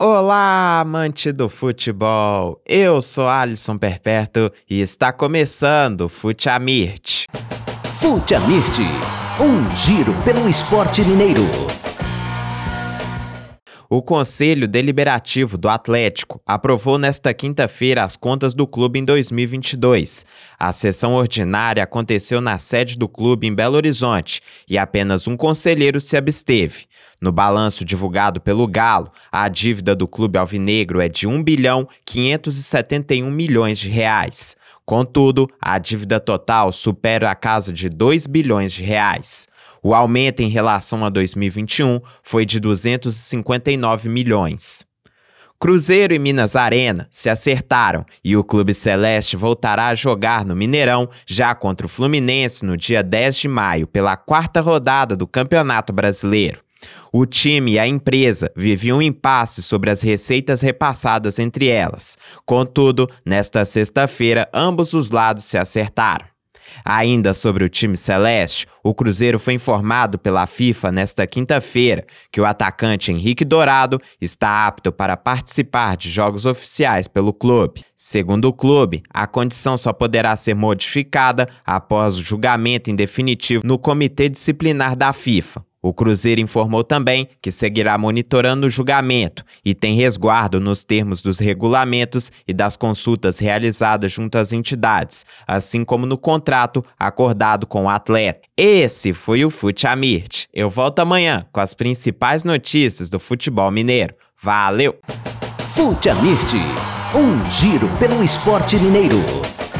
Olá, amante do futebol! Eu sou Alisson Perpétuo e está começando o Fute Amirt. Fute Amirt, um giro pelo esporte mineiro. O Conselho Deliberativo do Atlético aprovou nesta quinta-feira as contas do clube em 2022. A sessão ordinária aconteceu na sede do clube em Belo Horizonte e apenas um conselheiro se absteve. No balanço divulgado pelo Galo, a dívida do clube alvinegro é de R$1.571 bilhões. Contudo, a dívida total supera a casa de R$2 bilhões. O aumento em relação a 2021 foi de 259 milhões. Cruzeiro e Minas Arena se acertaram e o Clube Celeste voltará a jogar no Mineirão já contra o Fluminense no dia 10 de maio pela quarta rodada do Campeonato Brasileiro. O time e a empresa viviam um impasse sobre as receitas repassadas entre elas. Contudo, nesta sexta-feira, ambos os lados se acertaram. Ainda sobre o time celeste, o Cruzeiro foi informado pela FIFA nesta quinta-feira que o atacante Henrique Dourado está apto para participar de jogos oficiais pelo clube. Segundo o clube, a condição só poderá ser modificada após o julgamento em definitivo no Comitê Disciplinar da FIFA. O Cruzeiro informou também que seguirá monitorando o julgamento e tem resguardo nos termos dos regulamentos e das consultas realizadas junto às entidades, assim como no contrato acordado com o atleta. Esse foi o Fute Amirt. Eu volto amanhã com as principais notícias do futebol mineiro. Valeu! Fute Amirt, um giro pelo esporte mineiro.